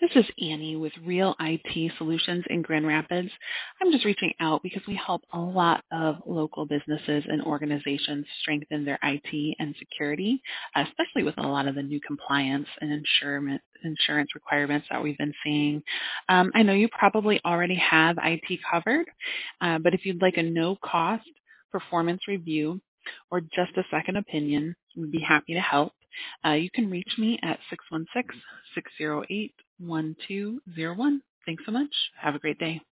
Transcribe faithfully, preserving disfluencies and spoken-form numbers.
This is Annie with Real I T Solutions in Grand Rapids. I'm just reaching out because we help a lot of local businesses and organizations strengthen their I T and security, especially with a lot of the new compliance and insurance insurance requirements that we've been seeing. Um, I know you probably already have I T covered, uh, but if you'd like a no-cost performance review or just a second opinion, we'd be happy to help. Uh, you can reach me at six one six, six zero eight, one two zero one. Thanks so much. Have a great day.